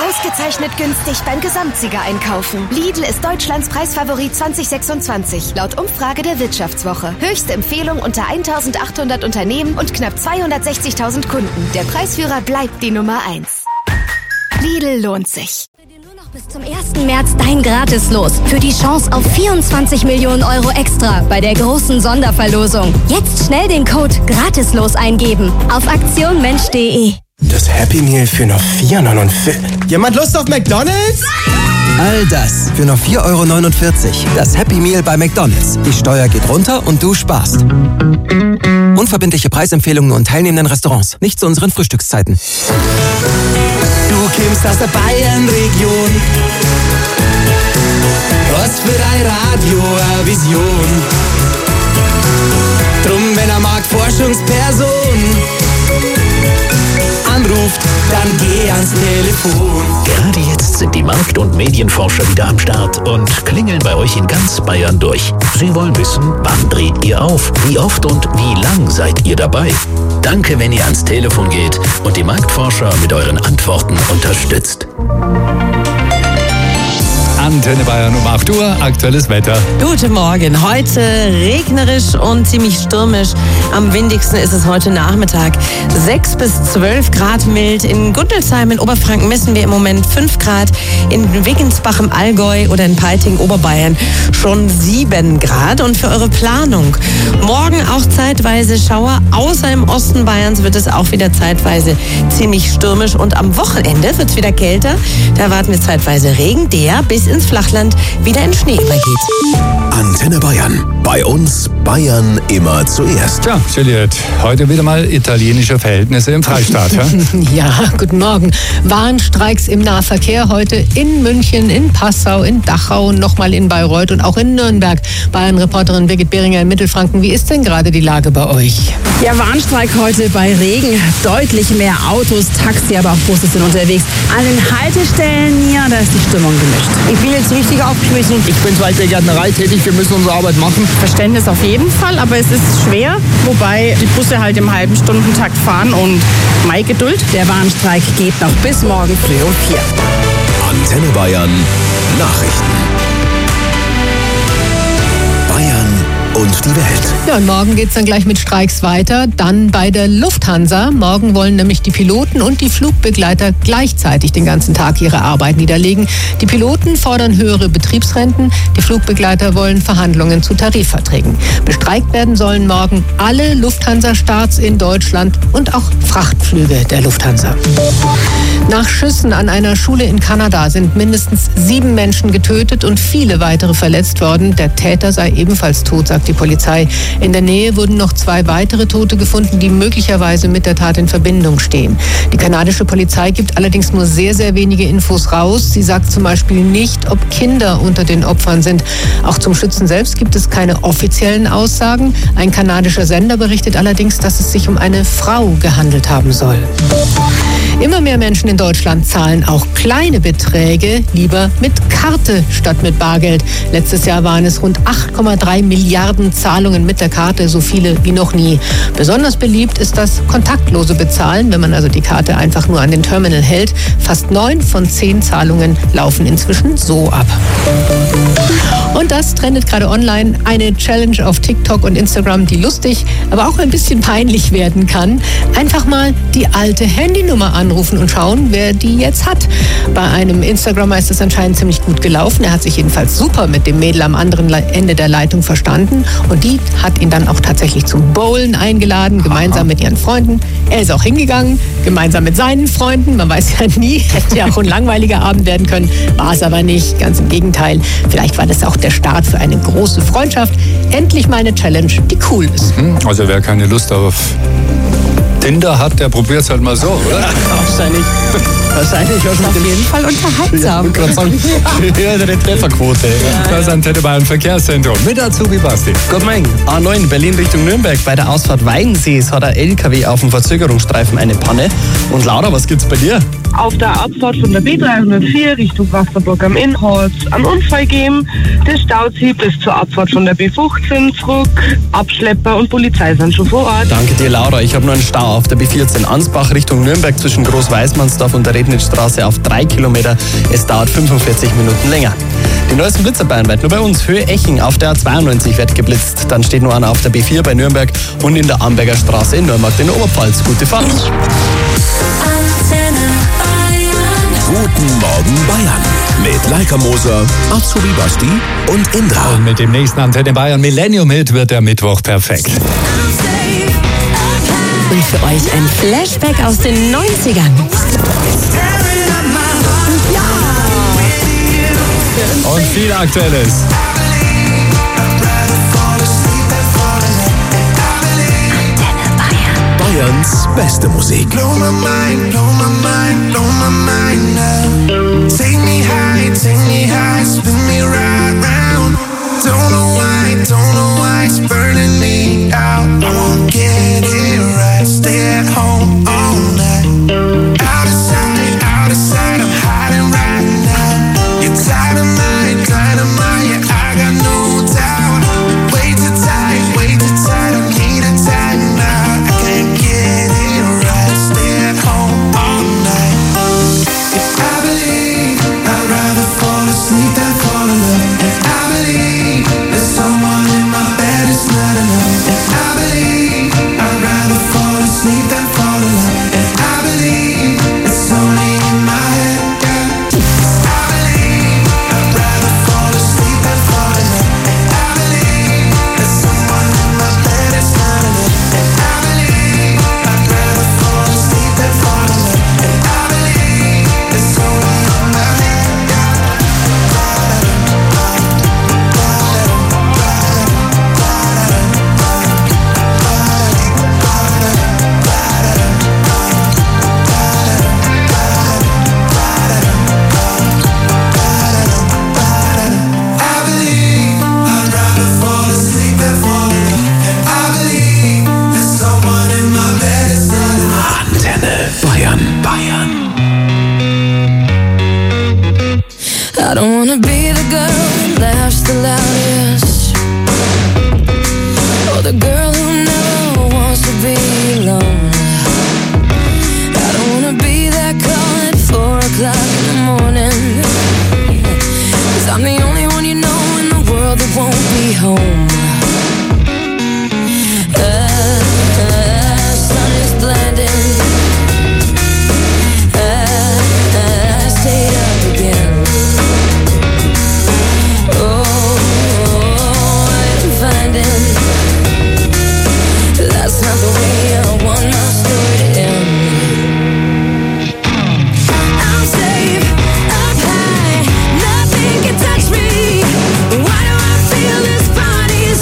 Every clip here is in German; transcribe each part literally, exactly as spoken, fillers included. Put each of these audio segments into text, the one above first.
Ausgezeichnet günstig beim Gesamtsieger einkaufen. Lidl ist Deutschlands Preisfavorit zwanzig sechsundzwanzig. Laut Umfrage der Wirtschaftswoche. Höchste Empfehlung unter eintausendachthundert Unternehmen und knapp zweihundertsechzigtausend Kunden. Der Preisführer bleibt die Nummer eins. Lidl lohnt sich. Bis zum ersten März dein Gratislos. Für die Chance auf vierundzwanzig Millionen Euro extra bei der großen Sonderverlosung. Jetzt schnell den Code Gratislos eingeben auf aktion mensch punkt de. Das Happy Meal für nur vier neunundvierzig. Jemand Lust auf McDonald's? All das für nur vier Euro neunundvierzig. Das Happy Meal bei McDonald's. Die Steuer geht runter und du sparst. Unverbindliche Preisempfehlungen und teilnehmenden Restaurants. Nicht zu unseren Frühstückszeiten. Du kommst aus der Bayernregion. Was für ein Radio, eine Vision. Drum, wenn er mag, Forschungsperson anruft, dann geh ans Telefon. Gerade jetzt sind die Markt- und Medienforscher wieder am Start und klingeln bei euch in ganz Bayern durch. Sie wollen wissen, wann dreht ihr auf, wie oft und wie lang seid ihr dabei. Danke, wenn ihr ans Telefon geht und die Marktforscher mit euren Antworten unterstützt. Antenne Bayern um acht Uhr, aktuelles Wetter. Guten Morgen. Heute regnerisch und ziemlich stürmisch. Am windigsten ist es heute Nachmittag. sechs bis zwölf Grad mild. In Gundelsheim in Oberfranken messen wir im Moment fünf Grad. In Wiggensbach im Allgäu oder in Peiting, Oberbayern schon sieben Grad. Und für eure Planung. Morgen auch zeitweise Schauer. Außer im Osten Bayerns wird es auch wieder zeitweise ziemlich stürmisch. Und am Wochenende wird es wieder kälter. Da erwarten wir zeitweise Regen, der bis ins Flachland wieder in Schnee übergeht. Antenne Bayern. Bei uns Bayern immer zuerst. Tja, Juliette, heute wieder mal italienische Verhältnisse im Freistaat. Ja, ja, guten Morgen. Warnstreiks im Nahverkehr heute in München, in Passau, in Dachau und nochmal in Bayreuth und auch in Nürnberg. Bayern-Reporterin Birgit Behringer in Mittelfranken. Wie ist denn gerade die Lage bei euch? Ja, Warnstreik heute bei Regen. Deutlich mehr Autos, Taxi, aber auch Busse sind unterwegs. An den Haltestellen hier, da ist die Stimmung gemischt. Ich bin jetzt richtig aufgeschmissen. Ich bin zwar in der Gärtnerei tätig, wir müssen unsere Arbeit machen. Verständnis auf jeden Fall, aber es ist schwer, wobei die Busse halt im halben Stundentakt fahren und Mai Geduld. Der Warnstreik geht noch bis morgen früh um vier. Antenne Bayern Nachrichten. Bayern und die Welt. Ja, und morgen geht es dann gleich mit Streiks weiter. Dann bei der Lufthansa. Morgen wollen nämlich die Piloten und die Flugbegleiter gleichzeitig den ganzen Tag ihre Arbeit niederlegen. Die Piloten fordern höhere Betriebsrenten. Die Flugbegleiter wollen Verhandlungen zu Tarifverträgen. Bestreikt werden sollen morgen alle Lufthansa-Starts in Deutschland und auch Frachtflüge der Lufthansa. Nach Schüssen an einer Schule in Kanada sind mindestens sieben Menschen getötet und viele weitere verletzt worden. Der Täter sei ebenfalls tot, sagt die Polizei. In der Nähe wurden noch zwei weitere Tote gefunden, die möglicherweise mit der Tat in Verbindung stehen. Die kanadische Polizei gibt allerdings nur sehr, sehr wenige Infos raus. Sie sagt zum Beispiel nicht, ob Kinder unter den Opfern sind. Auch zum Schützen selbst gibt es keine offiziellen Aussagen. Ein kanadischer Sender berichtet allerdings, dass es sich um eine Frau gehandelt haben soll. Immer mehr Menschen in Deutschland zahlen auch kleine Beträge lieber mit Karte statt mit Bargeld. Letztes Jahr waren es rund acht Komma drei Milliarden Zahlungen mit der Karte, so viele wie noch nie. Besonders beliebt ist das kontaktlose Bezahlen, wenn man also die Karte einfach nur an den Terminal hält. Fast neun von zehn Zahlungen laufen inzwischen so ab. Und das trendet gerade online. Eine Challenge auf TikTok und Instagram, die lustig, aber auch ein bisschen peinlich werden kann. Einfach mal die alte Handynummer anrufen und schauen, wer die jetzt hat. Bei einem Instagramer ist es anscheinend ziemlich gut gelaufen. Er hat sich jedenfalls super mit dem Mädel am anderen Ende der Leitung verstanden. Und die hat ihn dann auch tatsächlich zum Bowlen eingeladen, gemeinsam mit ihren Freunden. Er ist auch hingegangen, gemeinsam mit seinen Freunden. Man weiß ja nie, hätte ja auch ein langweiliger Abend werden können. War es aber nicht, ganz im Gegenteil. Vielleicht war das auch der Start für eine große Freundschaft. Endlich mal eine Challenge, die cool ist. Also wer keine Lust auf Tinder hat, der probiert es halt mal so, oder? Wahrscheinlich. Wahrscheinlich. Auf jeden Fall unterhaltsam. Ja, eine Trefferquote. Das ist Antenne Bayern Verkehrszentrum mit Azubi Basti. Guten Morgen. A neun Berlin Richtung Nürnberg. Bei der Ausfahrt Weidensees hat ein L K W auf dem Verzögerungsstreifen eine Panne. Und Laura, was gibt's bei dir? Auf der Abfahrt von der B dreihundertvier Richtung Wasserburg am Inn hat es einen Unfall gegeben. Der Stau zieht bis zur Abfahrt von der B fünfzehn zurück. Abschlepper und Polizei sind schon vor Ort. Danke dir, Laura. Ich habe nur einen Stau auf der B vierzehn Ansbach Richtung Nürnberg zwischen Großweißmannsdorf und der Rednitzstraße auf drei Kilometer. Es dauert fünfundvierzig Minuten länger. Die neuesten Blitzer bayernweit nur bei uns. Höhe Eching auf der A zweiundneunzig wird geblitzt. Dann steht noch einer auf der B vier bei Nürnberg und in der Amberger Straße in Neumarkt in der Oberpfalz. Gute Fahrt. Guten Morgen Bayern mit Leica Moser, Azubi Basti und Indra. Und mit dem nächsten Antenne Bayern Millennium Hit wird der Mittwoch perfekt. Und für euch ein Flashback aus den neunzigern. Und viel Aktuelles. Bayerns beste Musik. Blow my mind, blow my mind, blow my mind now. Take me high, take me high, spin me right round. Don't know why, don't know why it's burning me out. I won't get it right, stay at home all night. Out of sight, out of sight, I'm hiding right now. You're dynamite, dynamite, yeah, I got no doubt. Way too tight, way too tight, I need a time now. I can't get it right, stay at home all night. Yeah, I believe I'd rather fall asleep than fall in love. And I believe there's someone in my bed, it's not enough. And I believe I'd rather fall asleep than fall in love. And I believe it's only in my head, yeah. I believe I'd rather fall asleep than fall in love. And I believe there's someone in my bed, it's not enough. And I believe I'd rather fall asleep than fall in love. And I believe it's only in my head, I believe I'd rather fall asleep than fall in love. And I believe there's someone in my bed, it's not enough. Antenne Bayern. Bayern. I don't wanna be the girl who laughs the loudest, or the girl who never wants to be alone. I don't wanna be that call at four o'clock in the morning, 'cause I'm the only one you know in the world that won't be home. The sun is blinding, I stayed up again. Oh, I'm finding that's not the way I want my story to end. I'm safe, up high, nothing can touch me. Why do I feel this body's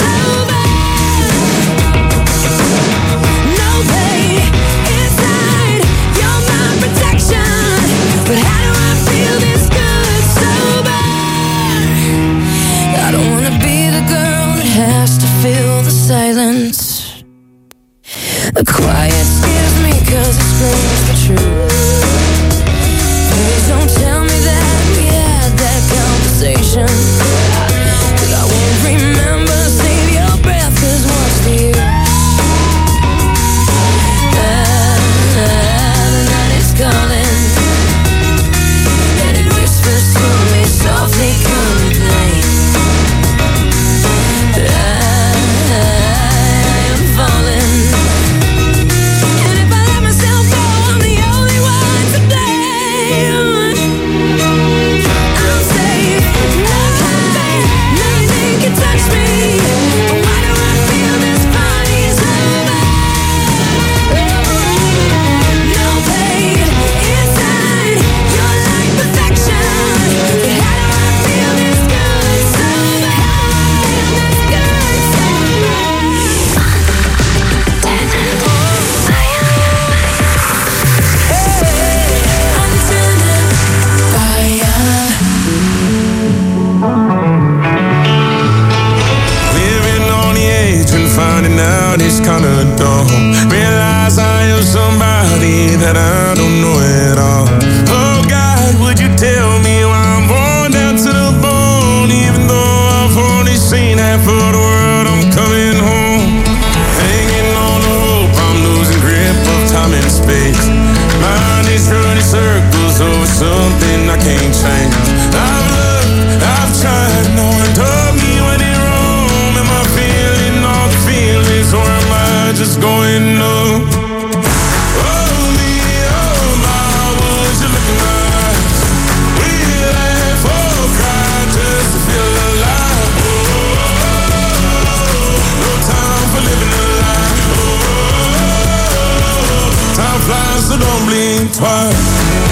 I can't change. I've looked, I've tried, no one told me when in Rome. Am I feeling all the feelings, or am I just going numb? Oh me, oh my, would you look in my eyes? We laugh or cry just to feel alive. Oh, no time for living a lie. Oh, time flies, so don't blink twice.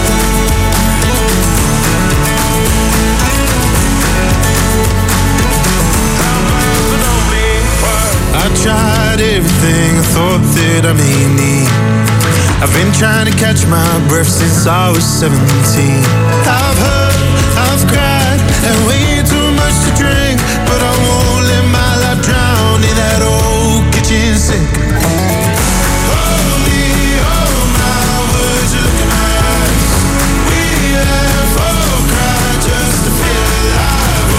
I tried everything I thought that I may need. I've been trying to catch my breath since I was seventeen. I've hurt, I've cried, and way too much to drink, but I won't let my life drown in that old kitchen sink. Oh me, oh my, would you look in my eyes? We laugh or cry just to feel alive.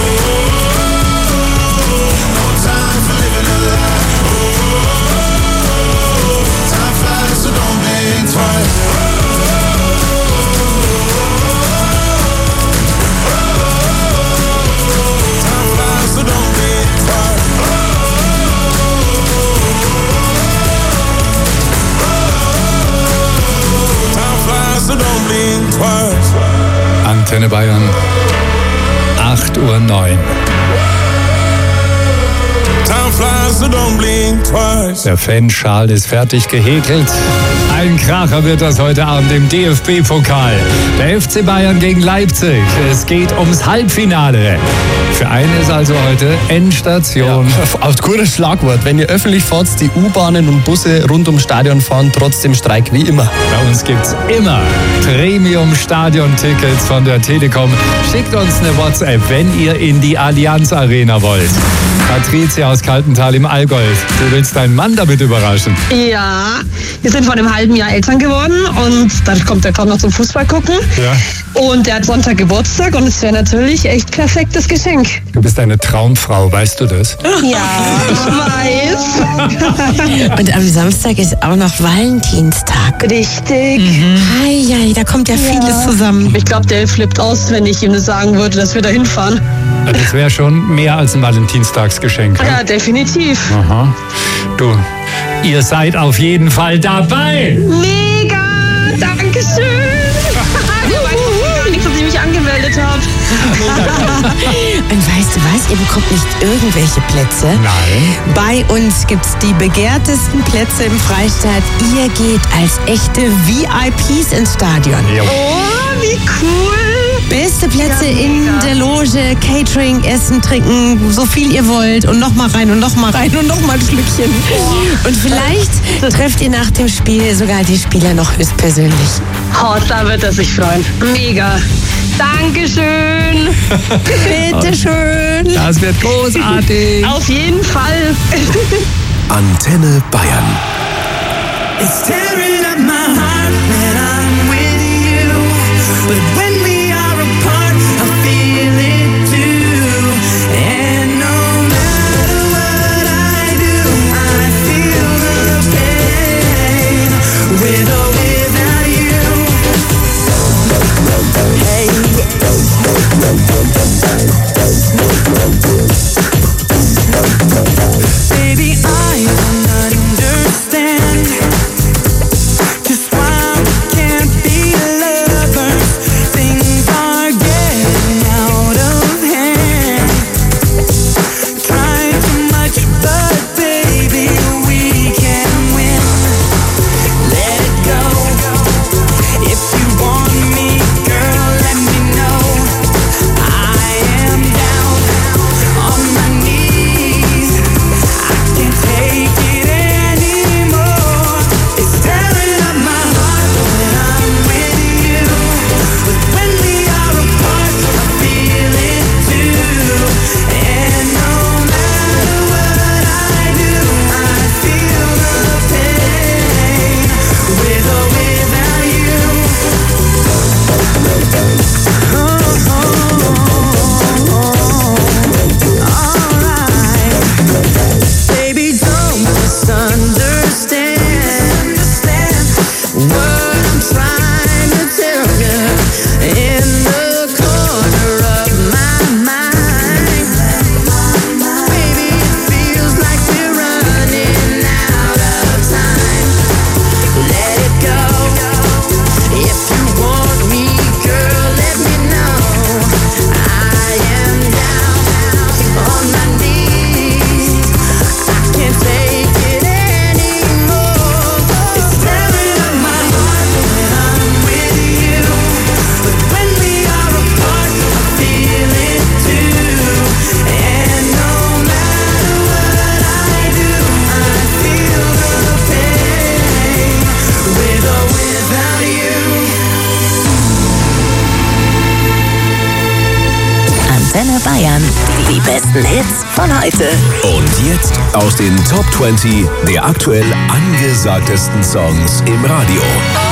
Oh, no time for living a lie. So don't think twice. Time flies, so don't think twice. Time flies, so don't blink twice. Antenne Bayern, acht Uhr neun. Time flies, so don't blink twice. Der Fanschal ist fertig gehäkelt. Ein Kracher wird das heute Abend im D F B-Pokal. Der F C Bayern gegen Leipzig. Es geht ums Halbfinale. Für einen ist also heute Endstation. Ja, auf gutes Schlagwort. Wenn ihr öffentlich fahrt, die U-Bahnen und Busse rund ums Stadion fahren, trotzdem Streik wie immer. Bei uns gibt's immer Premium-Stadion-Tickets von der Telekom. Schickt uns eine WhatsApp, wenn ihr in die Allianz Arena wollt. Patricia aus Kaltental im Allgäu. Du willst deinen Mann damit überraschen. Ja, wir sind vor einem halben Jahr Eltern geworden und dann kommt er gerade noch zum Fußball gucken. Ja. Und er hat Sonntag Geburtstag und es wäre natürlich echt perfektes Geschenk. Du bist eine Traumfrau, weißt du das? Ja, ich weiß. Und am Samstag ist auch noch Valentinstag. Richtig. Mhm. Ei, ei, da kommt ja, ja vieles zusammen. Ich glaube, der flippt aus, wenn ich ihm das sagen würde, dass wir da hinfahren. Das wäre schon mehr als ein Valentinstagsgeschenk. Ja, ja, definitiv. Aha. Du, ihr seid auf jeden Fall dabei. Mega, Dankeschön. Ich weiß gar nicht, dass ich mich angemeldet habe. Und weißt du was, ihr bekommt nicht irgendwelche Plätze. Nein. Bei uns gibt's die begehrtesten Plätze im Freistaat. Ihr geht als echte V I Ps ins Stadion. Jo. Oh, wie cool. Beste Plätze ja, in der Loge, Catering, Essen, Trinken, so viel ihr wollt und noch mal rein und noch mal rein und noch mal ein Schlückchen. Und vielleicht trefft ihr nach dem Spiel sogar die Spieler noch höchstpersönlich. Oh, da wird er sich freuen. Mega. Dankeschön. Bitteschön. Das wird großartig. Auf jeden Fall. Antenne Bayern. It's tearing up my heart when I'm with you, but when we are apart, I feel it too. And no matter what I do, I feel the pain, with or without you. Hey. Baby, I don't understand just why we can't be lovers. Antenne Bayern. Die besten Hits von heute. Und jetzt aus den Top zwanzig der aktuell angesagtesten Songs im Radio.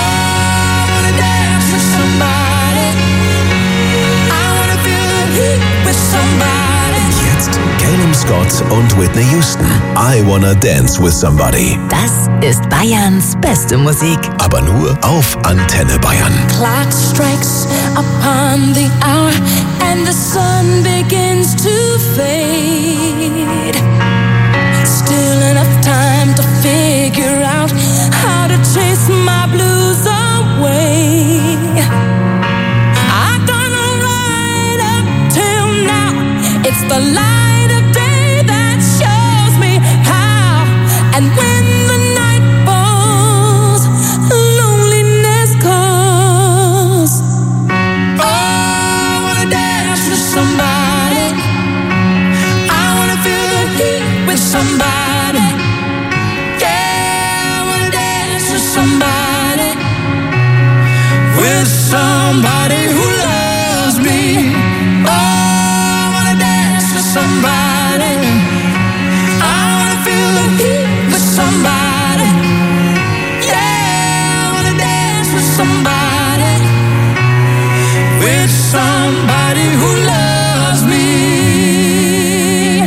Jetzt Calum Scott und Whitney Houston. I Wanna Dance with Somebody. Das ist Bayerns beste Musik. Aber nur auf Antenne Bayern. Clock strikes upon the hour and the sun begins to fade. Still enough time to figure out how to chase my blues away. I've done right up till now. It's the light of day that shows me how. And when the night falls, loneliness calls. Oh, I wanna dance with somebody. I wanna feel the heat with somebody. Yeah, I wanna dance with somebody. With somebody who loves me. Oh, I wanna dance with somebody. I wanna feel the heat with somebody. Yeah, I wanna dance with somebody. With somebody who loves me.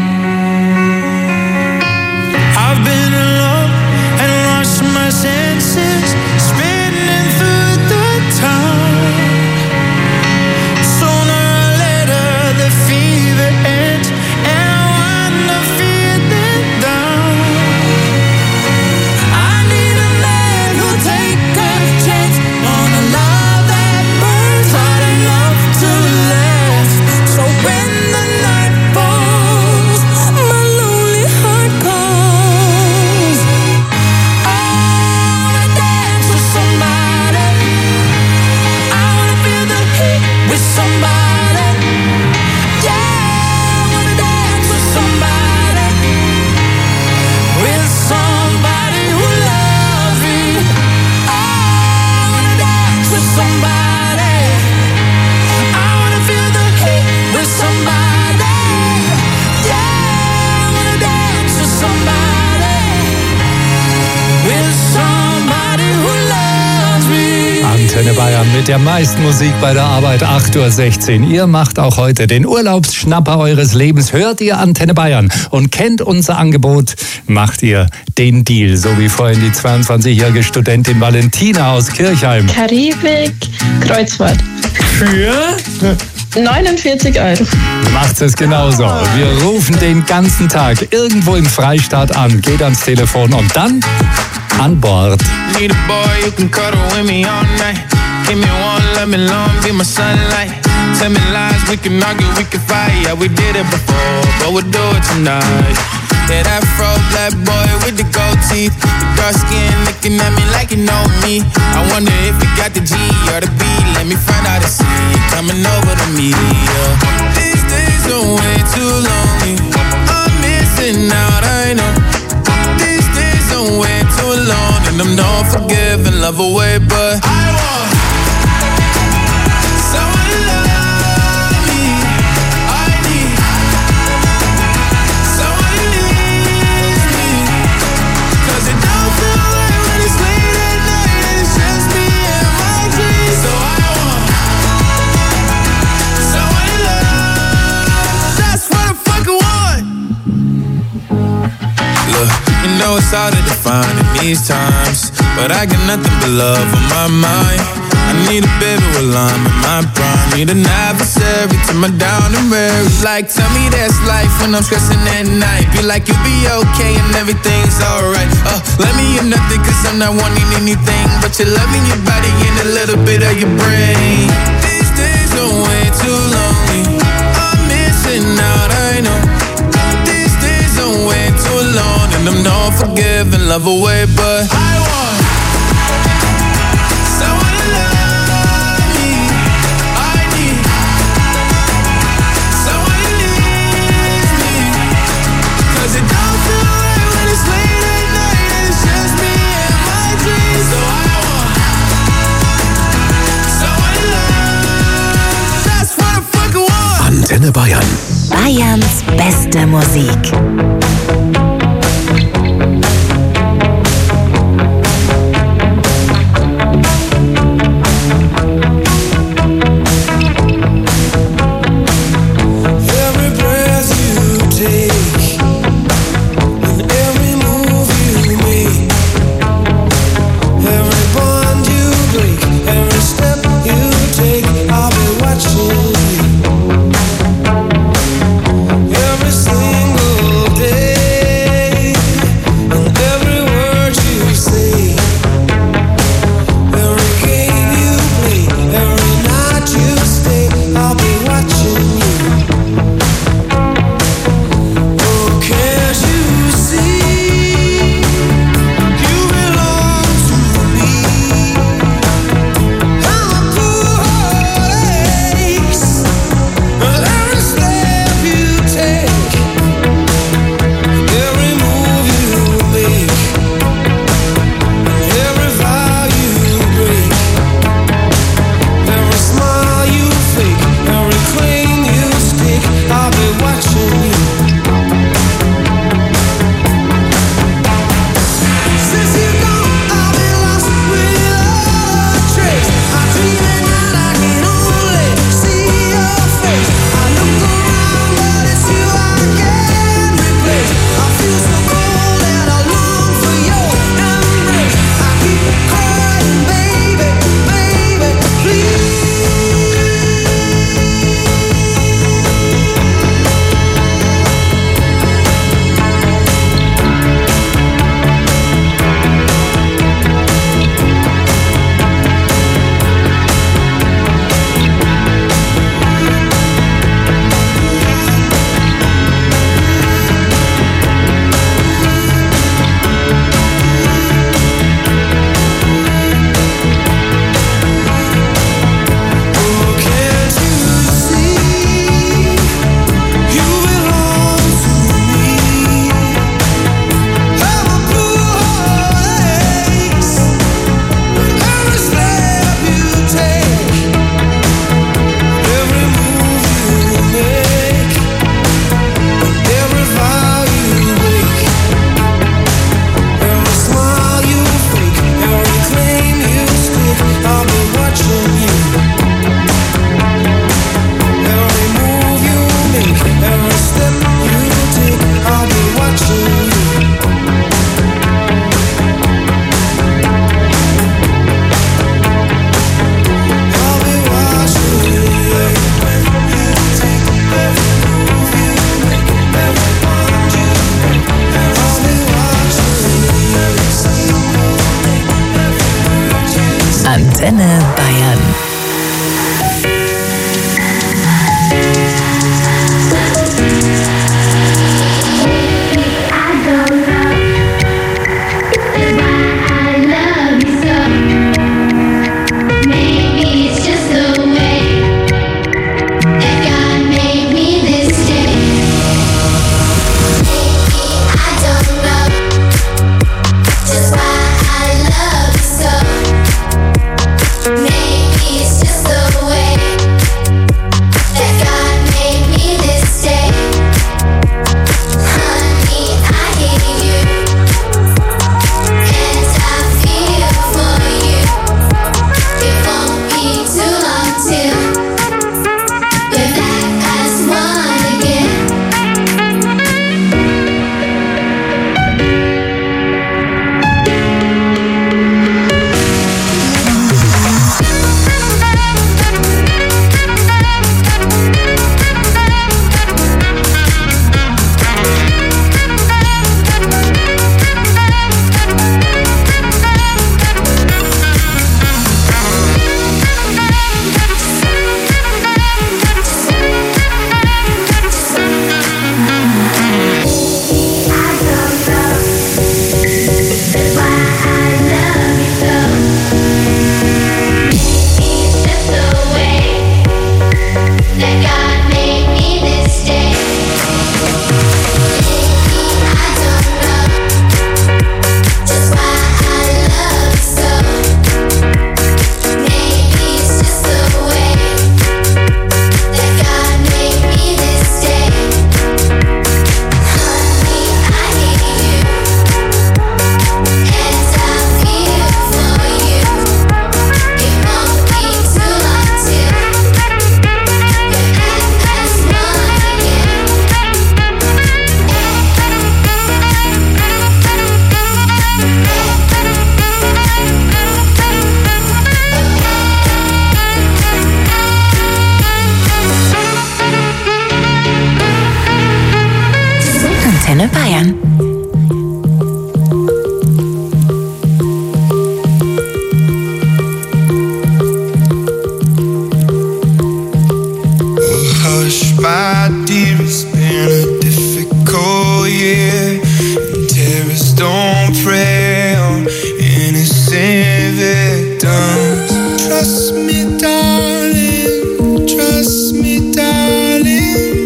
I've been alone and lost my senses, spinning through the town. Sooner or later the fever ends and I wanna feel it down. I need a man who'll take a chance on a love that burns hot enough to last. So when the night falls, my lonely heart calls. I wanna dance with somebody. I wanna feel the heat with somebody. Yeah, I wanna dance with somebody. With somebody who loves me. I wanna dance with somebody. I wanna feel the heat with somebody. Yeah, I wanna dance with somebody. With somebody who loves me. Antenne Bayern mit der meisten Musik bei der Arbeit, acht Uhr sechzehn. Ihr macht auch heute den Urlaubsschnapper eures Lebens. Hört ihr Antenne Bayern und kennt unser Angebot, macht ihr den Deal. So wie vorhin die zweiundzwanzigjährige Studentin Valentina aus Kirchheim. Karibik, Kreuzfahrt. Für? neunundvierzig Euro. Macht es genauso. Wir rufen den ganzen Tag irgendwo im Freistaat an, geht ans Telefon und dann an Bord. Need a boy who can cuddle with me all night. Give me one, let me long, be my sunlight. Tell me lies, we can argue, we can fight. Yeah, we did it before, but we'll do it tonight. Yeah, that fro black boy with the gold teeth, the dark skin looking at me like you know me. I wonder if you got the G or the B. Let me find out and see you coming over to me. Yeah. These days are way too lonely. I'm missing out, I know. These days are way too long, and I'm not forgiving, love away, but I want someone to love me. I need someone who needs me. 'Cause it don't feel right when it's late at night and it's just me and my dreams. So I want someone to love. That's what I fucking want. Look, you know it's hard to define in these times, but I got nothing but love on my mind. I need a baby while I'm in my prime. Need an adversary to my down and weary. Like, tell me that's life when I'm stressing at night. Be like, you'll be okay and everything's alright. Uh, let me hear nothing, cause I'm not wanting anything but your love in your body and a little bit of your brain. These days are way too lonely. I'm missing out, I know. These days are way too long, and I'm not forgiving, love away, but I want someone to love me. I need someone who needs me. 'Cause it don't feel right when it's late at night and it's just me and my dreams. So I want someone to love. That's what I fucking want. Antenne Antenne Bayern. Bayerns beste Musik. Every single day Antenne Bayern. Hush, my dear, it's been a difficult year. And terrorists don't prey on innocent victims. Trust me, darling, trust me, darling.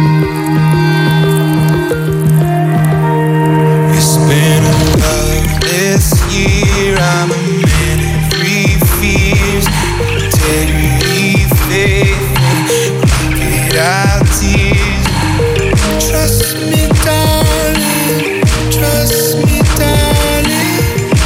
It's been a loveless year. I'm a man of three fears: integrity, faith, our tears. Trust me, darling, trust me, darling.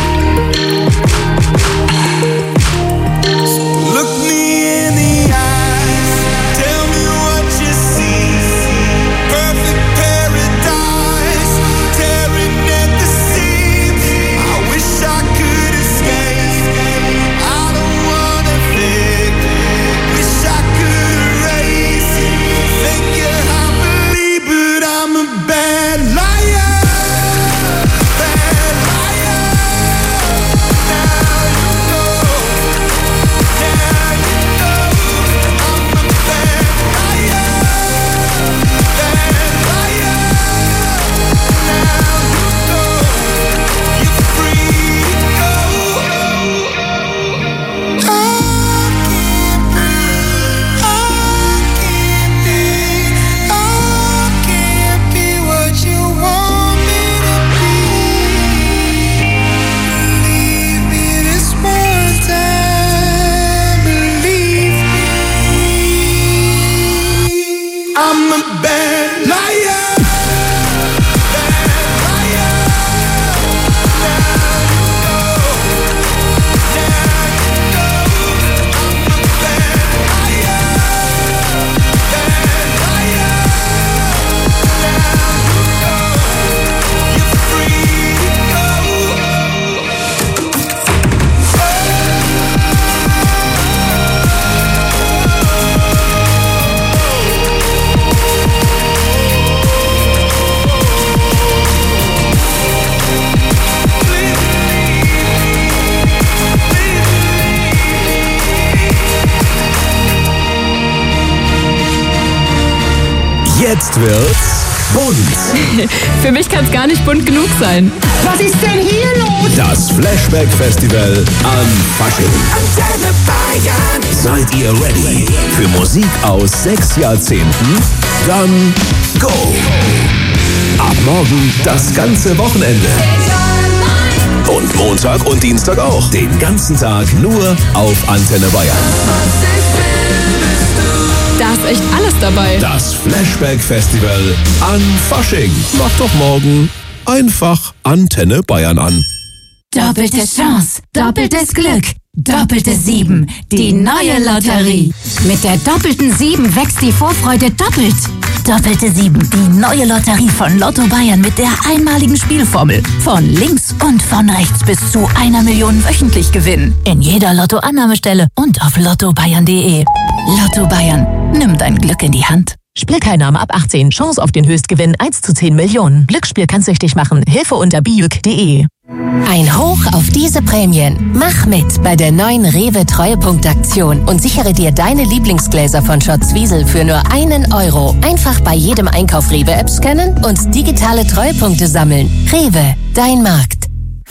So look me in the eyes, tell me what you see. Perfect paradise, tearing at the seams. I wish I could escape, I don't wanna think. Wish I could erase it. Think you I believe, but I'm a bad liar. Bad liar. Now you know. Now you know. I'm a bad liar. Bad liar. Now you know. You're free to go. I can't breathe. I can't be. I can't be what you want me to be. Believe me this one time. Believe me. I'm a bad liar. Bad liar. Now you know. Now you know. I'm a bad liar. Bad liar. Now you know. You're free to go. Jetzt wird's bunt. Für mich kann es gar nicht bunt genug sein. Was ist denn hier los? Das Flashback-Festival an Fasching. Antenne Bayern. Seid ihr ready für Musik aus sechs Jahrzehnten? Dann go! Ab morgen das ganze Wochenende. Und Montag und Dienstag auch. Den ganzen Tag nur auf Antenne Bayern. Da ist echt alles dabei. Das Flashback-Festival an Fasching. Macht doch morgen einfach Antenne Bayern an. Doppelte Chance, doppeltes Glück, doppelte Sieben, die neue Lotterie. Mit der doppelten Sieben wächst die Vorfreude doppelt. Doppelte Sieben, die neue Lotterie von Lotto Bayern mit der einmaligen Spielformel. Von links und von rechts bis zu einer Million wöchentlich gewinnen. In jeder Lotto-Annahmestelle und auf lotto bayern punkt de. Lotto Bayern, nimm dein Glück in die Hand. Spielteilnahme ab achtzehn. Chance auf den Höchstgewinn eins zu zehn Millionen. Glücksspiel kann süchtig machen. Hilfe unter bijuk punkt de. Ein Hoch auf diese Prämien. Mach mit bei der neuen Rewe Treuepunkt-Aktion und sichere dir deine Lieblingsgläser von Schotz Wiesel für nur einen Euro. Einfach bei jedem Einkauf Rewe-App scannen und digitale Treuepunkte sammeln. Rewe, dein Markt.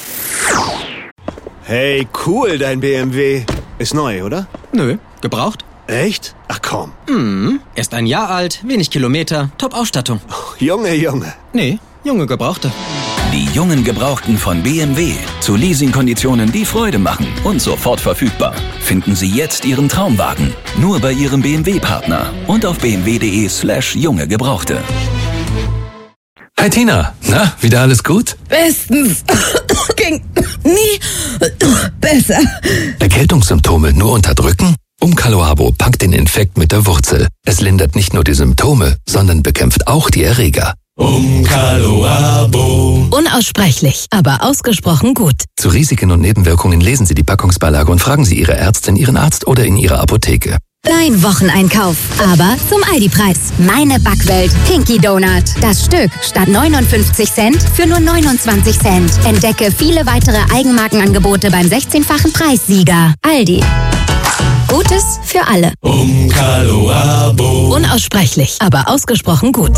Hey, cool, dein B M W. Ist neu, oder? Nö, gebraucht. Echt? Ach komm. Mhm. Erst ein Jahr alt, wenig Kilometer, Top-Ausstattung. Oh, Junge, Junge. Nee, junge Gebrauchte. Die jungen Gebrauchten von B M W. Zu Leasingkonditionen, die Freude machen und sofort verfügbar. Finden Sie jetzt Ihren Traumwagen. Nur bei Ihrem B M W-Partner und auf b m w punkt de slash junge Gebrauchte. Hi Tina, na, wieder alles gut? Bestens. Ging nie besser. Erkältungssymptome nur unterdrücken? Umcaloabo packt den Infekt mit der Wurzel. Es lindert nicht nur die Symptome, sondern bekämpft auch die Erreger. Umcaloabo. Unaussprechlich, aber ausgesprochen gut. Zu Risiken und Nebenwirkungen lesen Sie die Packungsbeilage und fragen Sie Ihre Ärztin, Ihren Arzt oder in Ihrer Apotheke. Dein Wocheneinkauf, aber zum Aldi-Preis. Meine Backwelt Pinky Donut. Das Stück statt neunundfünfzig Cent für nur neunundzwanzig Cent. Entdecke viele weitere Eigenmarkenangebote beim sechzehnfachen Preissieger. Aldi. Gutes für alle. Unaussprechlich, aber ausgesprochen gut.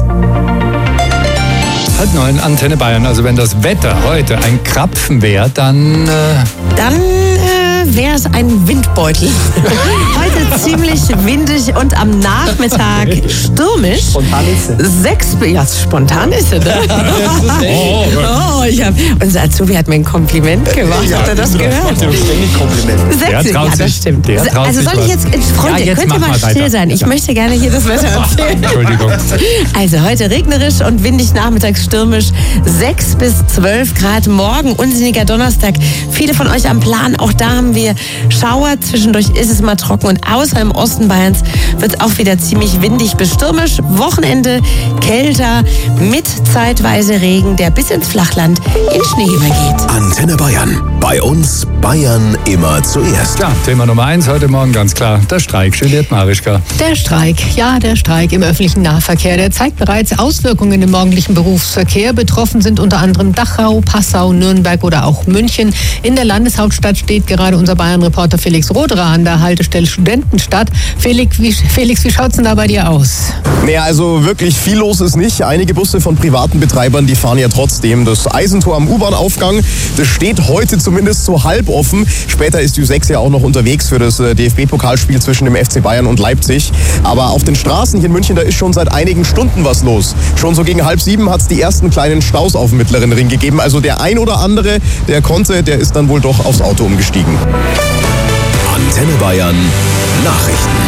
Halb neun, Antenne Bayern. Also wenn das Wetter heute ein Krapfen wäre, dann... Äh Dann äh, wäre es ein Windbeutel. Heute ziemlich windig und am Nachmittag stürmisch. Spontan ist es. Sechs, ja, spontan ist es, ne? Oh, oh, ich hab, unser Azubi hat mir ein Kompliment gemacht. Ja, hat er das gehört? Ständig Kompliment. Sechs, ja, das sich, stimmt. der traut Also sich soll ich was. jetzt, Freunde, Ja, jetzt könnt ihr mach mal mal still weiter. sein? Ich Ja. möchte gerne hier das Wetter erzählen. Entschuldigung. Also heute regnerisch und windig, nachmittags stürmisch, sechs bis zwölf Grad. Morgen unsinniger Donnerstag. Viele von euch am Plan. Auch da haben wir Schauer. Zwischendurch ist es mal trocken und außer im Osten Bayerns wird es auch wieder ziemlich windig bis stürmisch. Wochenende kälter mit zeitweise Regen, der bis ins Flachland in Schnee übergeht. Antenne Bayern. Bei uns Bayern immer zuerst. Ja, Thema Nummer eins heute Morgen ganz klar. Der Streik. Juliette Marischka. Der Streik, ja, der Streik im öffentlichen Nahverkehr, der zeigt bereits Auswirkungen im morgendlichen Berufsverkehr. Betroffen sind unter anderem Dachau, Passau, Nürnberg oder auch München. In der Landeshauptstadt steht gerade unser Bayern-Reporter Felix Roderer an der Haltestelle Studentenstadt. Felix, wie, Felix, wie schaut's denn da bei dir aus? Naja, also wirklich viel los ist nicht. Einige Busse von privaten Betreibern, die fahren ja trotzdem. Das Eisentor am U-Bahn-Aufgang, das steht heute zumindest so halb offen. Später ist die sechs ja auch noch unterwegs für das D F B-Pokalspiel zwischen dem F C Bayern und Leipzig. Aber auf den Straßen hier in München, da ist schon seit einigen Stunden was los. Schon so gegen halb sieben hat es die ersten kleinen Staus auf dem Mittleren Ring gegeben. Also der ein oder andere, der konnte, der ist dann wohl doch aufs Auto umgestiegen. Antenne Bayern. Nachrichten.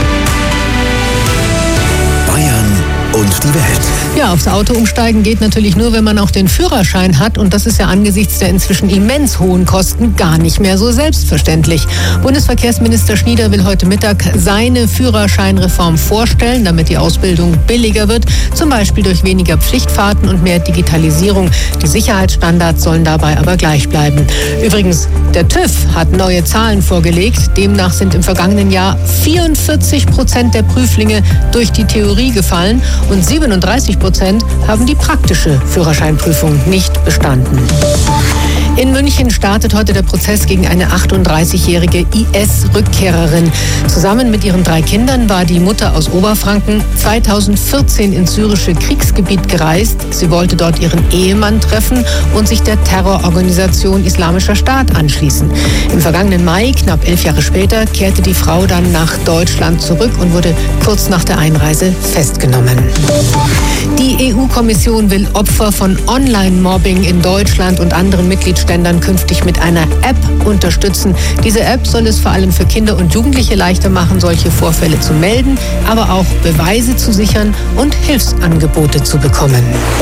Bayern und die Welt. Ja, aufs Auto umsteigen geht natürlich nur, wenn man auch den Führerschein hat. Und das ist ja angesichts der inzwischen immens hohen Kosten gar nicht mehr so selbstverständlich. Bundesverkehrsminister Schnieder will heute Mittag seine Führerscheinreform vorstellen, damit die Ausbildung billiger wird. Zum Beispiel durch weniger Pflichtfahrten und mehr Digitalisierung. Die Sicherheitsstandards sollen dabei aber gleich bleiben. Übrigens, der TÜV hat neue Zahlen vorgelegt. Demnach sind im vergangenen Jahr vierundvierzig Prozent der Prüflinge durch die Theorie gefallen und siebenunddreißig Prozent haben die praktische Führerscheinprüfung nicht bestanden. In München startet heute der Prozess gegen eine achtunddreißigjährige I S-Rückkehrerin. Zusammen mit ihren drei Kindern war die Mutter aus Oberfranken zweitausendvierzehn ins syrische Kriegsgebiet gereist. Sie wollte dort ihren Ehemann treffen und sich der Terrororganisation Islamischer Staat anschließen. Im vergangenen Mai, knapp elf Jahre später, kehrte die Frau dann nach Deutschland zurück und wurde kurz nach der Einreise festgenommen. Die E U-Kommission will Opfer von Online-Mobbing in Deutschland und anderen Mitgliedsländern künftig mit einer App unterstützen. Diese App soll es vor allem für Kinder und Jugendliche leichter machen, solche Vorfälle zu melden, aber auch Beweise zu sichern und Hilfsangebote zu bekommen.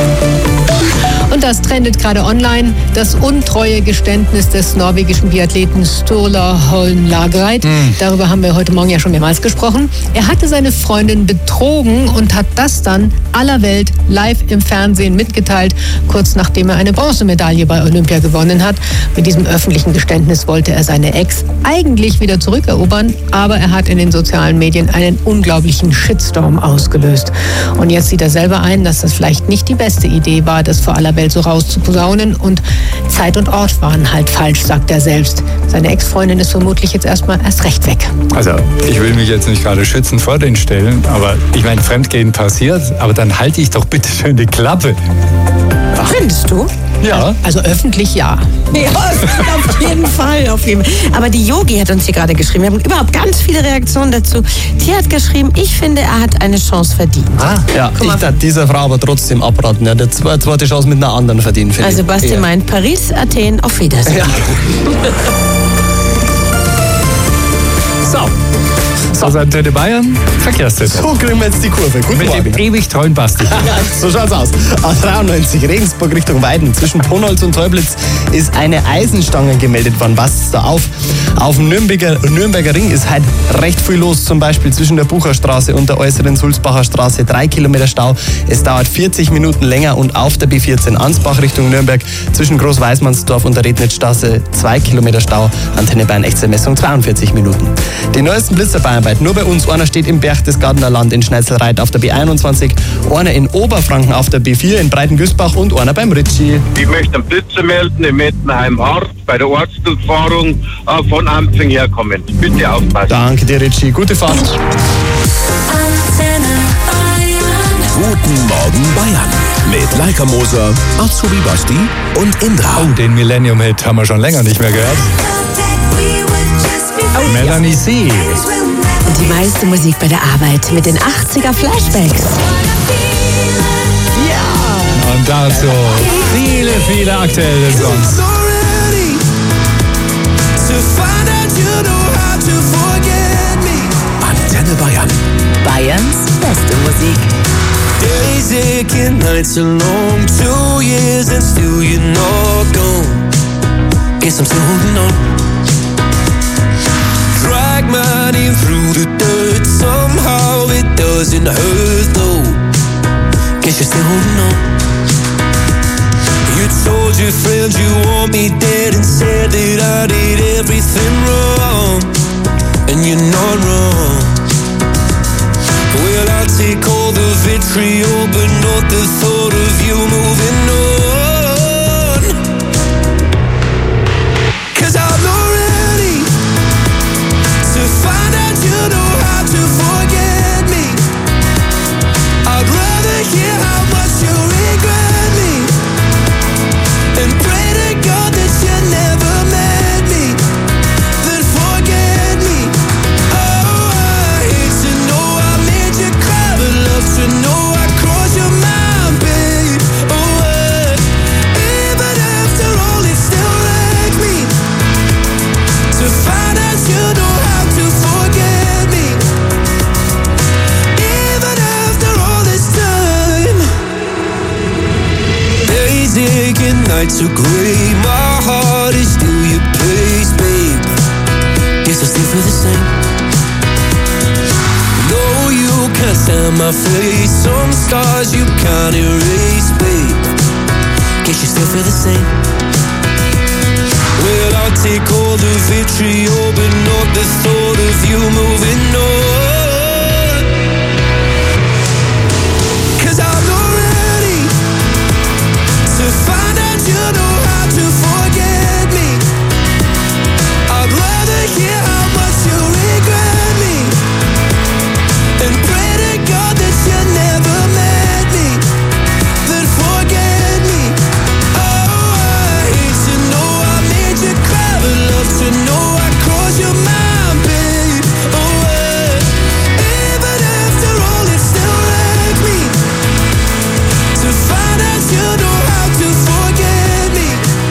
Und das trendet gerade online. Das untreue Geständnis des norwegischen Biathleten Sturla Holm Lagreit. Mhm. Darüber haben wir heute Morgen ja schon mehrmals gesprochen. Er hatte seine Freundin betrogen und hat das dann aller Welt live im Fernsehen mitgeteilt, kurz nachdem er eine Bronzemedaille bei Olympia gewonnen hat. Mit diesem öffentlichen Geständnis wollte er seine Ex eigentlich wieder zurückerobern, aber er hat in den sozialen Medien einen unglaublichen Shitstorm ausgelöst. Und jetzt sieht er selber ein, dass das vielleicht nicht die beste Idee war, das vor aller Welt so rauszuposaunen, und Zeit und Ort waren halt falsch, sagt er selbst. Seine Ex-Freundin ist vermutlich jetzt erstmal erst recht weg. Also, ich will mich jetzt nicht gerade schützen vor den Stellen, aber ich meine, Fremdgehen passiert, aber dann halte ich doch bitte schön die Klappe. Ach. Findest du? Ja. Also öffentlich ja. Ja, auf jeden Fall, auf jeden Fall. Aber die Yogi hat uns hier gerade geschrieben. Wir haben überhaupt ganz viele Reaktionen dazu. Die hat geschrieben, ich finde, er hat eine Chance verdient. Ah, ja, ich darf dieser Frau aber trotzdem abraten. Ja, die zweite Chance mit einer anderen verdienen. Also Basti meint Paris, Athen, auf Wiedersehen. Ja. So. Aus Antenne Bayern, Verkehrstipps. So kriegen wir jetzt die Kurve. Guten Mit Morgen. dem ewig treuen Basti. Ja, so schaut's aus. A dreiundneunzig Regensburg Richtung Weiden. Zwischen Ponholz und Teublitz ist eine Eisenstange gemeldet worden. Was da auf? Auf dem Nürnberger, Nürnberger Ring ist halt recht viel los. Zum Beispiel zwischen der Bucherstraße und der äußeren Sulzbacher Straße. Drei Kilometer Stau. Es dauert vierzig Minuten länger. Und auf der B vierzehn Ansbach Richtung Nürnberg zwischen Großweismannsdorf und der Rednitzstraße zwei Kilometer Stau. Antenne Bayern Echtzeitmessung zweiundvierzig Minuten. Die neuesten Blitzer Bayern Beinarbeit nur bei uns. Einer steht im Berchtesgadener Land in Schneizelreit auf der B einundzwanzig, einer in Oberfranken auf der B vier in Breitengüßbach und einer beim Ritchie. Ich möchte einen Blitzer melden in Mettenheim-Hart bei der Ortsdurchfahrung äh, von Ampfing herkommen. Bitte aufpassen. Danke dir, Ritchie. Gute Fahrt. Guten Morgen Bayern mit Leica Moser, Azubi Basti und Indra. Oh, den Millennium-Hit haben wir schon länger nicht mehr gehört. Oh, Melanie C. Und die meiste Musik bei der Arbeit mit den achtziger Flashbacks. Ja. Und dazu viele, viele aktuelle Songs. Antenne Bayern. Bayerns beste Musik. Days aching, nights are long, two years and still you're not gone. Guess I'm still holding on. Drag my name through the dirt, somehow it doesn't hurt though. Guess you're still holding on. You told your friends you want me dead and said that I did everything wrong. And you're not wrong. Well, I'll take all the vitriol, but not the thought of you moving on. 'Cause I'm not ready to find out you know how to forget me. I'd rather hear how much you regret me and pray to God that you never met me, then forget me. Oh, I hate to know I made you cry, but love to know I crossed your mind, babe. Oh, uh, even after all, it still wrecks me to find out you know how to forget me. Even after all this time, days aching, nights are gray. My heart is still your place, babe. Guess I still feel the same. No, you can't stand my face. Some scars you can't erase, babe. Guess you still feel the same. Well, I'll take all the vitriol, but not the thought of you moving on. 'Cause I'm not ready to find out you know how to forget me. I'd rather hear how much you regret me and pray to God that you never met me, then forget me. Oh, I hate to know I made you cry, but love to know I crossed your mind, babe. Oh, uh, even after all, it still wrecks me to find out you know how to forget me.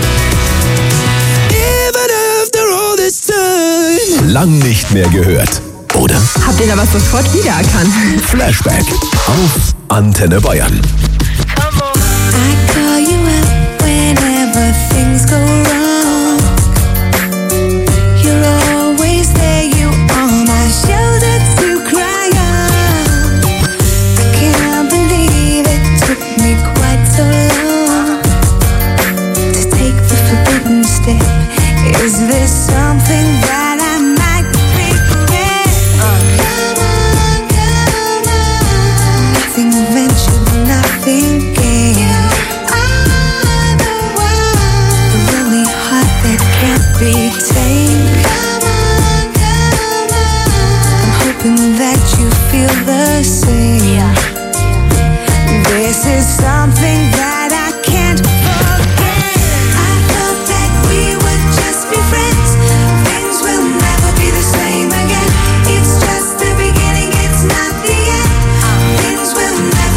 Even after all this time. Lang nicht mehr gehört, oder? Habt ihr da was sofort wiedererkannt? Flashback auf Antenne Bayern. I call you up whenever things go wrong. You're always there, you are my shoulder to cry on. I can't believe it took me quite so long to take the forbidden step. Is this something that I might regret? Come on, come on. Nothing ventured, nothing gained. I'm the one, the lonely heart that can't be tamed. Come on, come on. I'm hoping that you feel the same. This is something that I can't forget. I thought that we would just be friends. Things will never be the same again. It's just the beginning, it's not the end. Things will never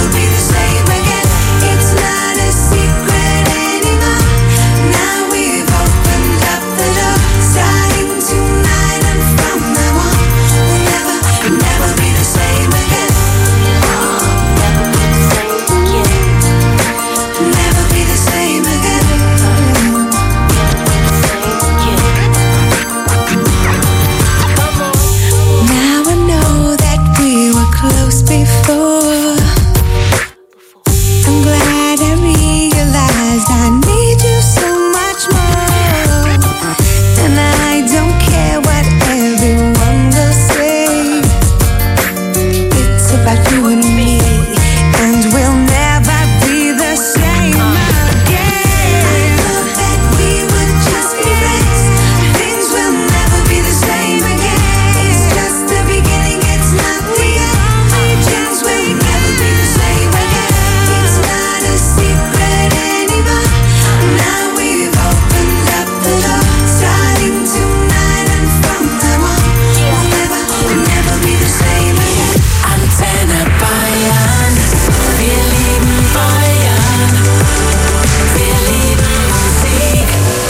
about you and me, and we'll never be the same again. That we would just be friends. Things will never be the same again. It's just the beginning, it's not the only chance. We'll never be the same again. It's not a secret anymore. Now we've opened up the door. Starting tonight and from now on, we'll never, we'll never be the same again. Antenne Bayern, wir lieben Bayern, wir lieben Musik.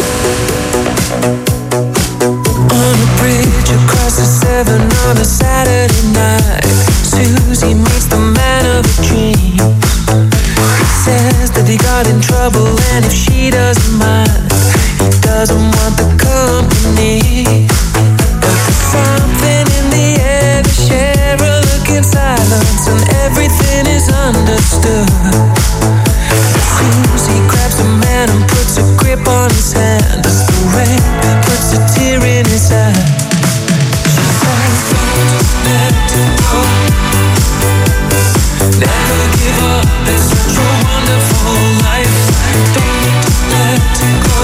On a bridge across the Severn on a Saturday night, Susie meets the man of her dreams. He says that he got in trouble and if she doesn't mind, he doesn't want the company. But there's something in the air, they share a look in silence and everything is understood. Susie grabs the man and puts a grip on his hand as the rain puts a tear in his eye. She says, don't let it go. Never give up, it's such a wonderful life. Don't let it go.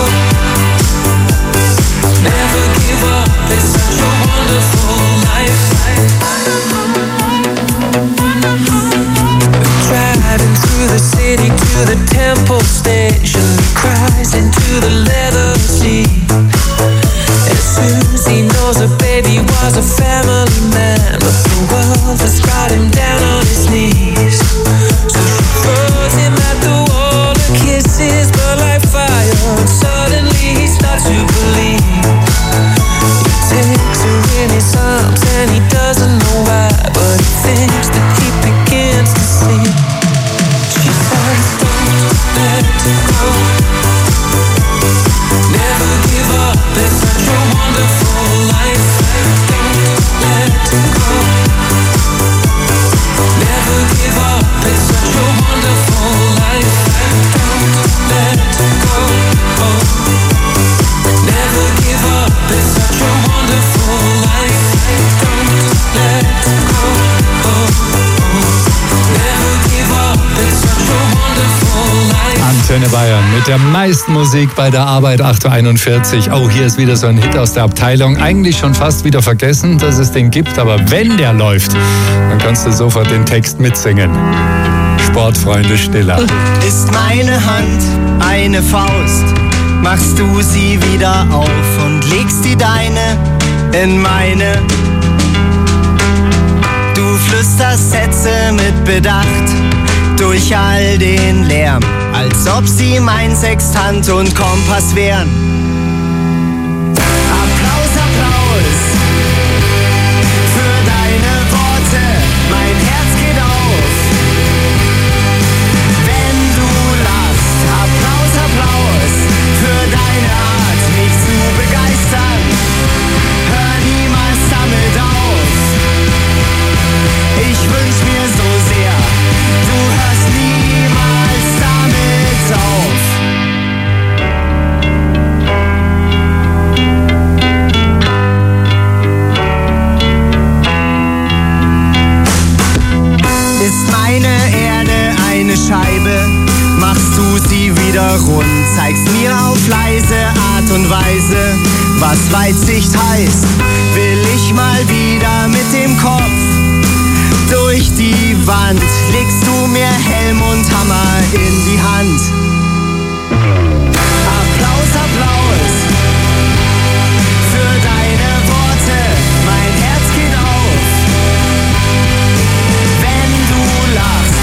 Never give up, it's such a wonderful life. Driving through the city to the Temple Station, cries into the leather seat. And Susie knows her baby was a family man, but the world has got him down on his knees. So she throws him at the wall, her kisses burn like fire, and suddenly he starts to believe. He takes her in his arms and he doesn't know why, but he thinks that he begins to see. She says, don't let it go. Never give up, it's such a wonderful life. Don't let it go. Never give up, it's such a wonderful life. Don't let it go. Oh. Never give up, it's such a wonderful life. Don't let it go. Oh. Never give up, it's such a wonderful life. Antenne Bayern mit der meisten Musik bei der Arbeit, acht Uhr einundvierzig. Oh, hier ist wieder so ein Hit aus der Abteilung. Eigentlich schon fast wieder vergessen, dass es den gibt, aber wenn der läuft, dann kannst du sofort den Text mitsingen. Sportfreunde Stiller. Ist meine Hand eine Faust, machst du sie wieder auf und legst die deine in meine. Du flüsterst Sätze mit Bedacht durch all den Lärm, als ob sie mein Sextant und Kompass wären. Applaus, Applaus für deine Worte, mein Herz geht auf, wenn du lachst. Applaus, Applaus für deine Art, mich zu begeistern. Hör niemals damit auf. Ich wünsch mir so sehr, du hörst niemals damit auf. Ist meine Erde eine Scheibe, machst du sie wieder rund, zeigst mir auf leise Art und Weise, was Weitsicht heißt. Will ich mal wieder mit dem Kopf durch die Wand, legst du mir Helm und Hammer in die Hand. Applaus, Applaus für deine Worte, mein Herz geht auf, wenn du lachst.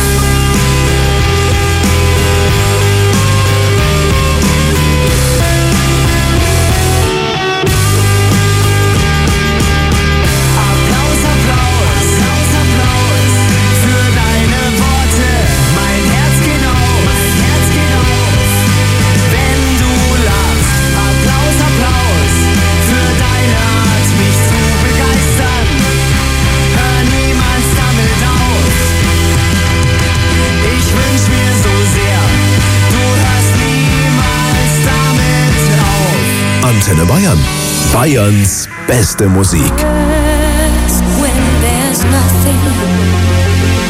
Applaus, Applaus, Applaus, Applaus für deine Worte, mein Herz geht auf, mein Herz geht auf, wenn du lachst. Applaus, Applaus für deine Art, mich zu begeistern. Hör niemals damit auf. Ich wünsch mir so sehr, du hörst niemals damit auf. Antenne Bayern. Bayerns beste Musik. When there's nothing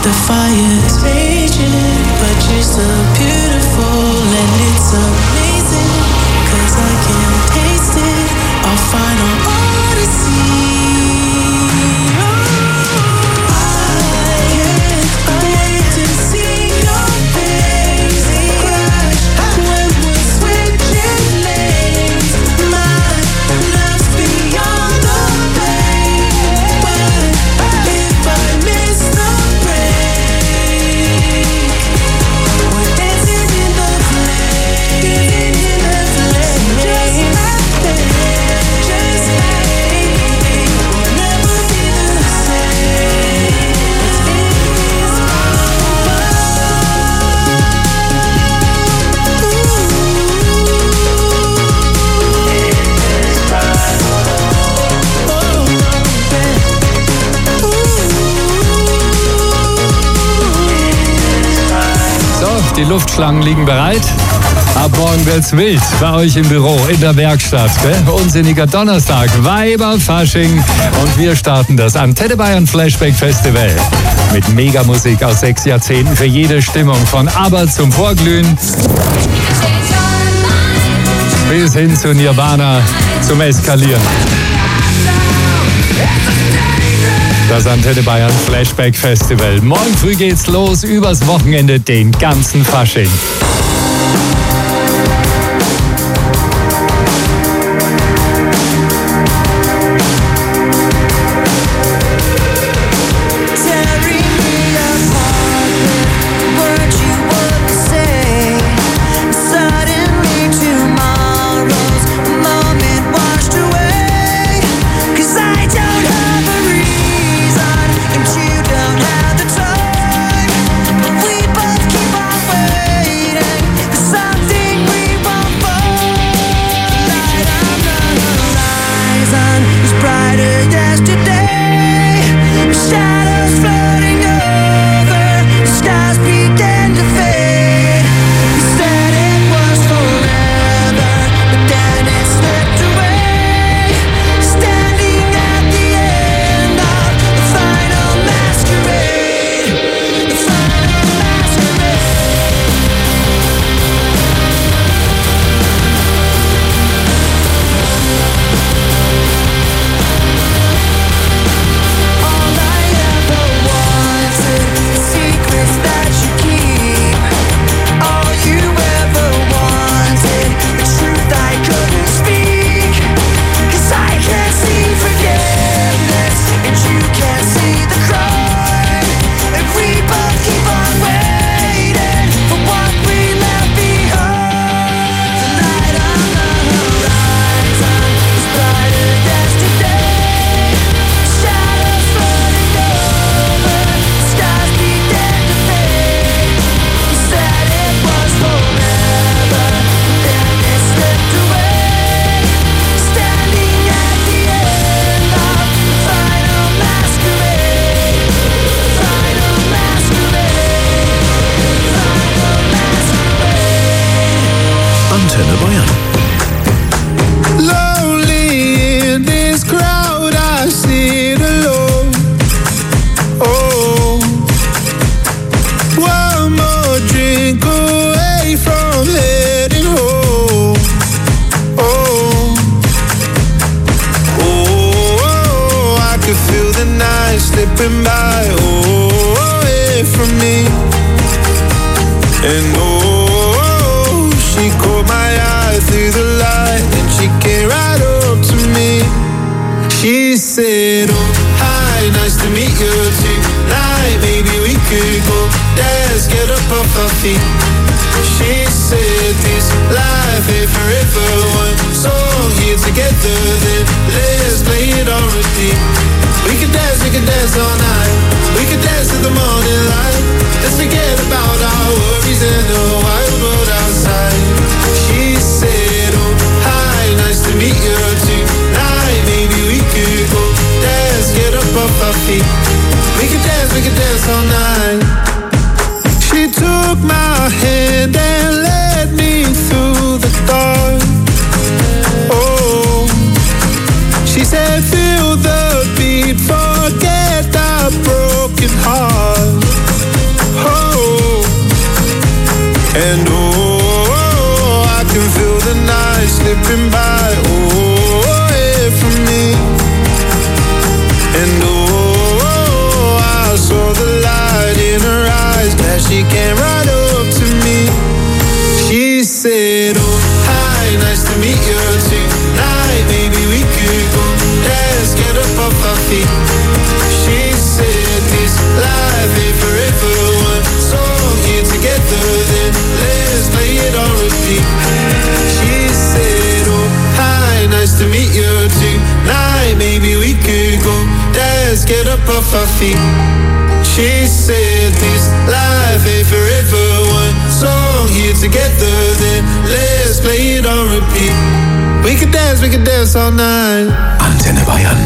The fire's raging, but you're so beautiful and it's amazing. Cause I can taste it, our final odyssey. Die Luftschlangen liegen bereit. Ab morgen wird's wild bei euch im Büro, in der Werkstatt. Gell? Unsinniger Donnerstag, Weiberfasching. Und wir starten das Antenne Bayern Flashback Festival mit Megamusik aus sechs Jahrzehnten für jede Stimmung. Von ABBA zum Vorglühen bis hin zu Nirvana zum Eskalieren. Das Antenne Bayern Flashback Festival. Morgen früh geht's los, übers Wochenende den ganzen Fasching. Antenne Bayern. Lonely in this crowd, I sit alone. Oh, one more drink away from heading home. Oh, oh, I could feel the night slipping by. Oh, away from me. And oh, she caught my eye through the light, and she came right up to me. She said, oh, hi, nice to meet you tonight. Maybe we could go dance, get up off our feet. She said, this life ain't forever. One song here together, then let's play it on repeat. We could dance, we could dance all night. We could dance to the morning light. Let's forget about our worries and the wild world outside. She said, oh, hi, nice to meet you tonight. Maybe we could go dance, get up off our feet. We could dance, we could dance all night. She took my hand and led me through the dark. Oh, she said, feel the beat, forget that broken heart. off our feet. She said this life ain't forever. One song here together, then let's play it on repeat. We could dance, we could dance all night. Antenne Bayern.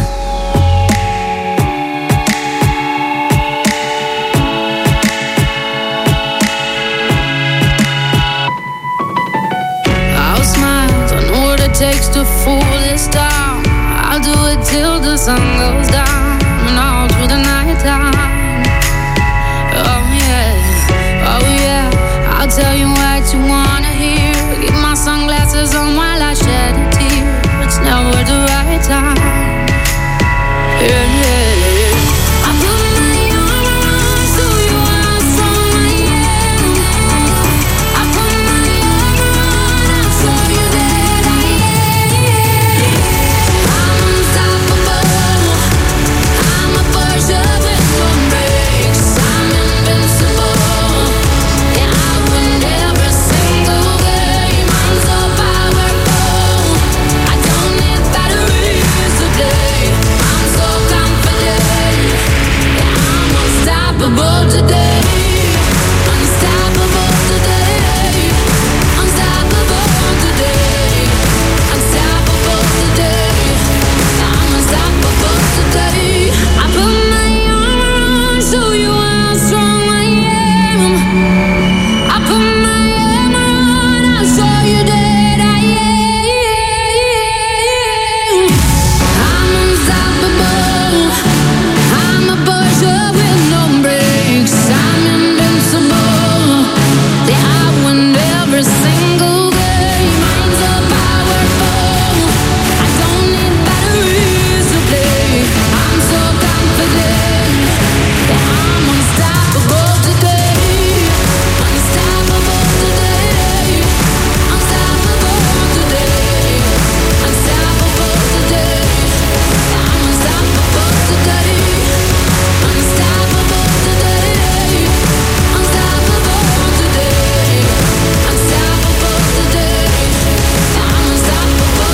I'll smile, I know what it takes to fool this town. I'll do it till the sun goes down and all through the night time. Oh yeah, oh yeah, I'll tell you what you wanna hear. Keep my sunglasses on while I shed a tear. It's never the right time. Yeah, yeah, yeah. I put my arm around so you how strong I am. I put my arm around and show you that I am. I'm unstoppable. I'm a Porsche with no brakes. I'm invincible. Yeah, I win every single game. I'm so powerful. I don't need batteries today. I'm so confident. Yeah, I'm unstoppable today. Unstoppable today. Unstoppable today. Unstoppable today. I'm unstoppable today. I put my arm around, show you how strong I am. I put my arm around, I'll show you that I am. I'm unstoppable. I'm a Porsche with no brakes. I'm invincible. Yeah, I win every single game. I'm so powerful. I don't need batteries to play. I'm so confident. Yeah, I'm unstoppable today. Unstoppable today. Unstoppable today. Unstoppable today. I'm unstoppable today. Unstoppable today. Unstoppable today. Unstoppable today. I'm unstoppable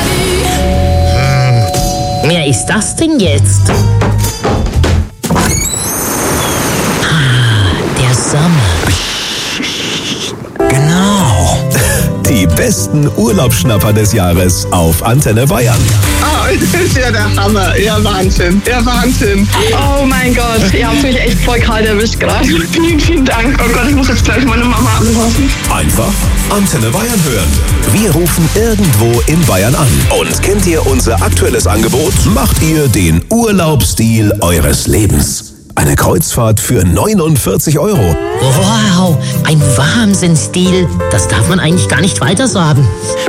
today. Wer ist das denn jetzt? Ah, der Sommer. Genau. Die besten Urlaubsschnapper des Jahres auf Antenne Bayern. Oh, das ist ja der Hammer. Ja, Wahnsinn. Ja, Wahnsinn. Oh mein Gott, ihr habt mich echt voll kalt erwischt gerade. Vielen, vielen Dank. Oh Gott, ich muss jetzt gleich meine Mama anrufen. Einfach Antenne Bayern hören. Wir rufen irgendwo in Bayern an. Und kennt ihr unser aktuelles Angebot? Macht ihr den Urlaubsstil eures Lebens. Eine Kreuzfahrt für neunundvierzig Euro. Wow, ein Wahnsinnsstil. Das darf man eigentlich gar nicht weiter sagen.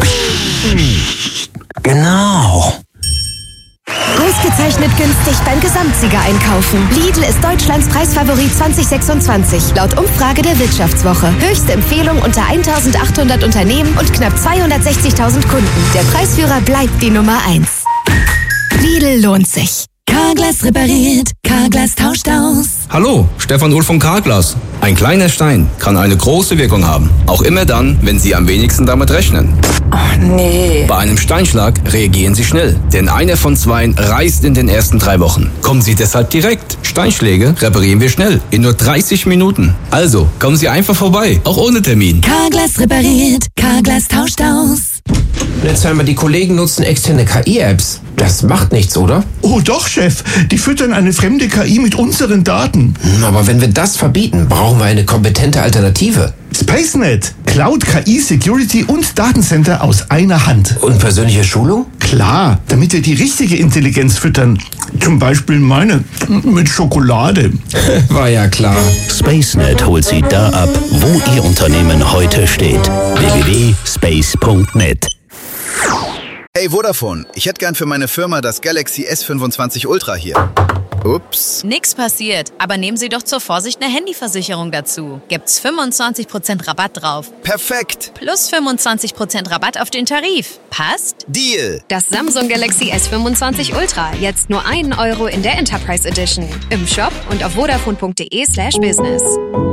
Genau. Ausgezeichnet günstig beim Gesamtsieger einkaufen. Lidl ist Deutschlands Preisfavorit zwanzig sechsundzwanzig. Laut Umfrage der Wirtschaftswoche. Höchste Empfehlung unter eintausendachthundert Unternehmen und knapp zweihundertsechzigtausend Kunden. Der Preisführer bleibt die Nummer eins. Lidl lohnt sich. Carglass repariert, Carglass tauscht aus. Hallo, Stefan Ulf von Carglass. Ein kleiner Stein kann eine große Wirkung haben. Auch immer dann, wenn Sie am wenigsten damit rechnen. Oh nee. Bei einem Steinschlag reagieren Sie schnell, denn einer von zweien reißt in den ersten drei Wochen. Kommen Sie deshalb direkt. Steinschläge reparieren wir schnell, in nur dreißig Minuten. Also, kommen Sie einfach vorbei, auch ohne Termin. Carglass repariert, Carglass tauscht aus. Und jetzt hören wir, die Kollegen nutzen externe K I-Apps. Das macht nichts, oder? Oh doch, Chef. Die füttern eine fremde K I mit unseren Daten. Aber wenn wir das verbieten, brauchen wir eine kompetente Alternative. SpaceNet. Cloud, K I, Security und Datencenter aus einer Hand. Und persönliche Schulung? Klar, damit wir die richtige Intelligenz füttern. Zum Beispiel meine mit Schokolade. War ja klar. SpaceNet holt Sie da ab, wo Ihr Unternehmen heute steht. w w w punkt space punkt net. Hey Vodafone, ich hätte gern für meine Firma das Galaxy S fünfundzwanzig Ultra hier. Ups. Nix passiert, aber nehmen Sie doch zur Vorsicht eine Handyversicherung dazu. Gibt's fünfundzwanzig Prozent Rabatt drauf. Perfekt. Plus fünfundzwanzig Prozent Rabatt auf den Tarif. Passt? Deal. Das Samsung Galaxy S fünfundzwanzig Ultra. Jetzt nur einen Euro in der Enterprise Edition. Im Shop und auf vodafone punkt de slash business.